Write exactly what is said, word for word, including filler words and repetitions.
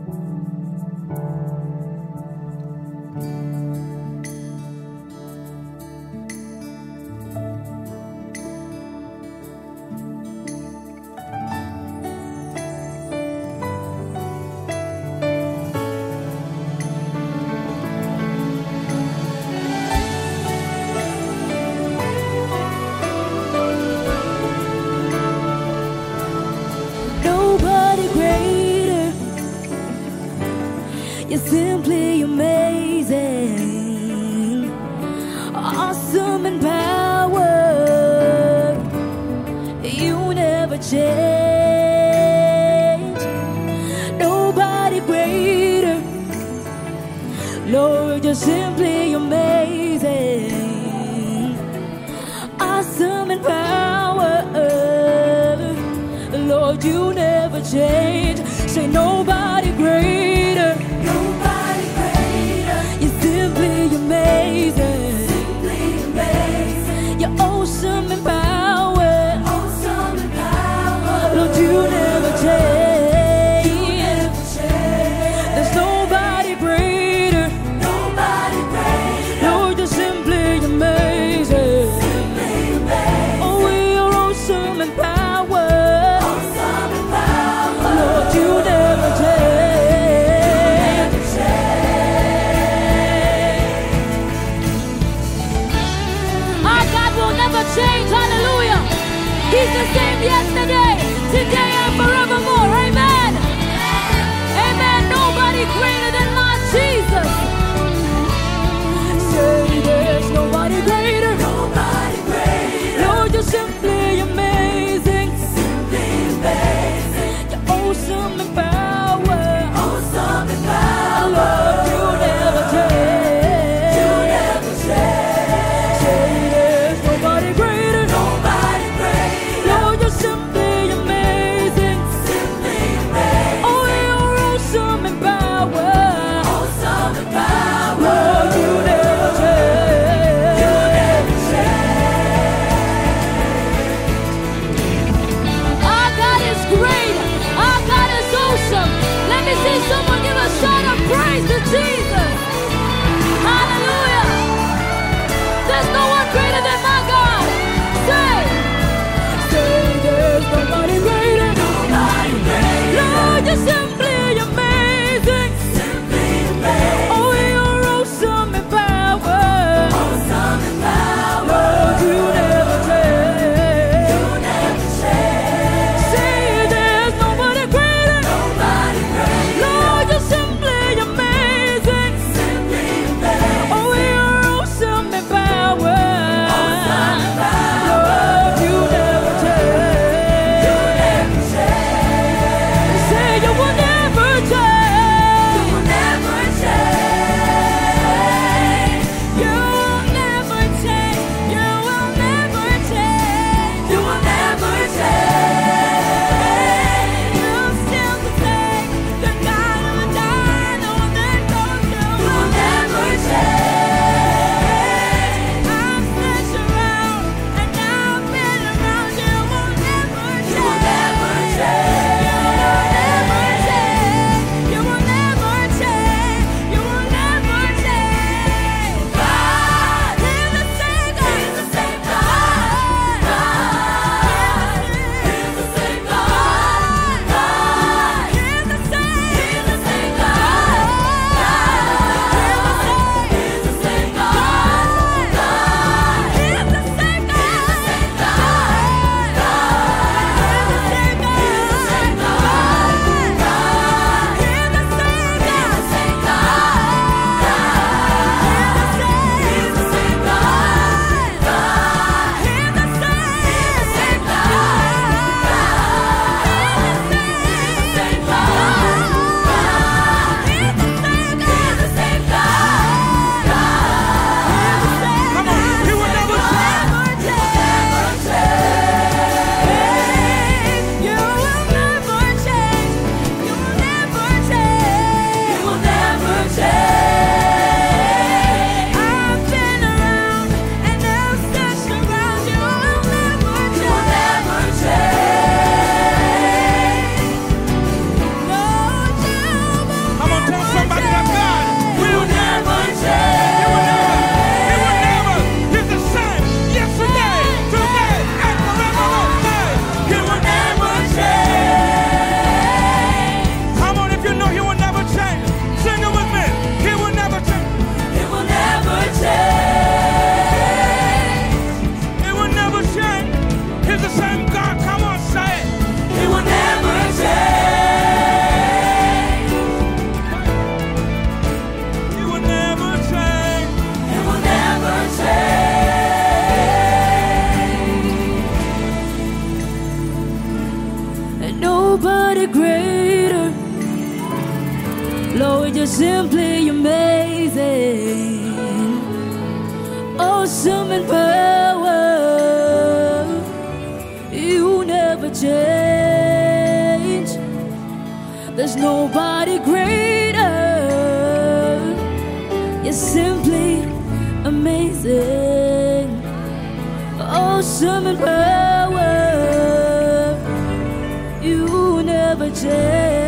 You're simply amazing, awesome in power. You never change. Nobody greater. Lord, you're simply amazing, awesome in power. Lord, you never change. Say nobody greater. Nobody greater. You're simply amazing. Simply amazing. You're awesome in power. Awesome in power. Lord, you never change. You never change. There's nobody greater. Nobody greater. Lord, you're simply amazing. Simply amazing. Oh, you're awesome in power. Awesome in power. Lord, you never change. you're simply amazing, awesome in power. You never change. There's nobody greater. You're simply amazing, awesome in power. You never change.